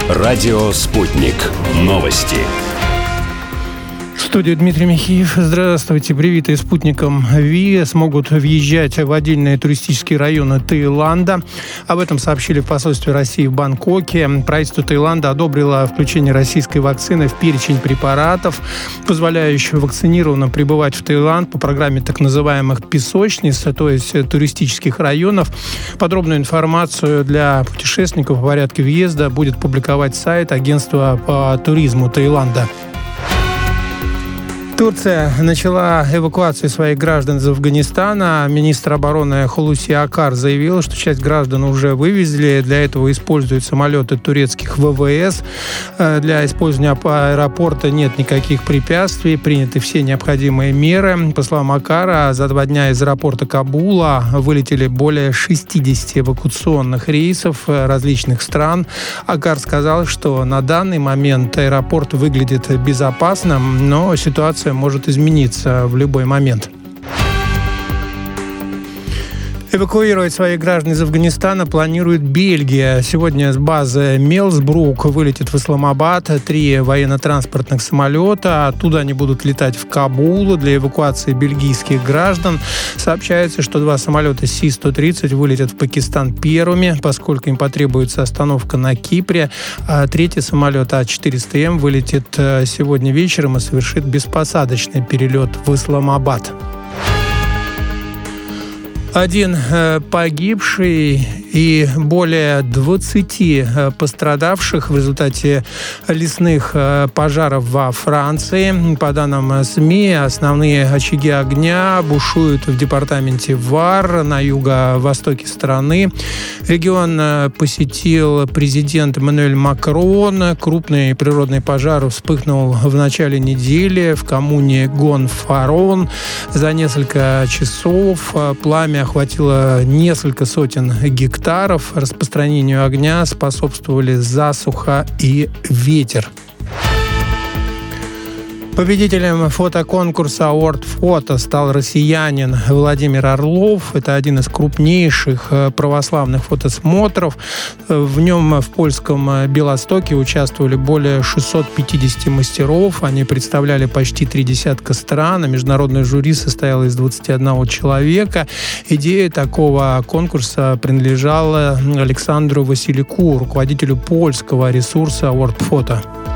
Радио «Спутник». Новости. В студии Дмитрий Михеев. Здравствуйте. Привитые спутником ВИА смогут въезжать в отдельные туристические районы Таиланда. Об этом сообщили в посольстве России в Бангкоке. Правительство Таиланда одобрило включение российской вакцины в перечень препаратов, позволяющих вакцинированным прибывать в Таиланд по программе так называемых песочниц, то есть туристических районов. Подробную информацию для путешественников о порядке въезда будет публиковать сайт Агентства по туризму Таиланда. Турция начала эвакуацию своих граждан из Афганистана. Министр обороны Хулуси Акар заявил, что часть граждан уже вывезли. Для этого используют самолеты турецких ВВС. Для использования аэропорта нет никаких препятствий. Приняты все необходимые меры. По словам Акара, за 2 дня из аэропорта Кабула вылетели более 60 эвакуационных рейсов различных стран. Акар сказал, что на данный момент аэропорт выглядит безопасным, но ситуация может измениться в любой момент. Эвакуировать своих граждан из Афганистана планирует Бельгия. Сегодня с базы Мелсбрук вылетит в Исламабад 3 военно-транспортных самолета. Оттуда они будут летать в Кабул для эвакуации бельгийских граждан. Сообщается, что 2 самолета Си-130 вылетят в Пакистан первыми, поскольку им потребуется остановка на Кипре. А 3-й самолет А400М вылетит сегодня вечером и совершит беспосадочный перелет в Исламабад. 1 погибший и более 20 пострадавших в результате лесных пожаров во Франции. По данным СМИ, основные очаги огня бушуют в департаменте Вар на юго-востоке страны. Регион посетил президент Эммануэль Макрон. Крупный природный пожар вспыхнул в начале недели в коммуне Гон-Фарон. За несколько часов пламя охватило несколько сотен гектаров. Распространению огня способствовали засуха и ветер. Победителем фотоконкурса World Photo стал россиянин Владимир Орлов. Это один из крупнейших православных фотосмотров. В нем в польском Белостоке участвовали более 650 мастеров. Они представляли почти 30 стран. Международное жюри состояло из 21 человека. Идея такого конкурса принадлежала Александру Василику, руководителю польского ресурса World Photo.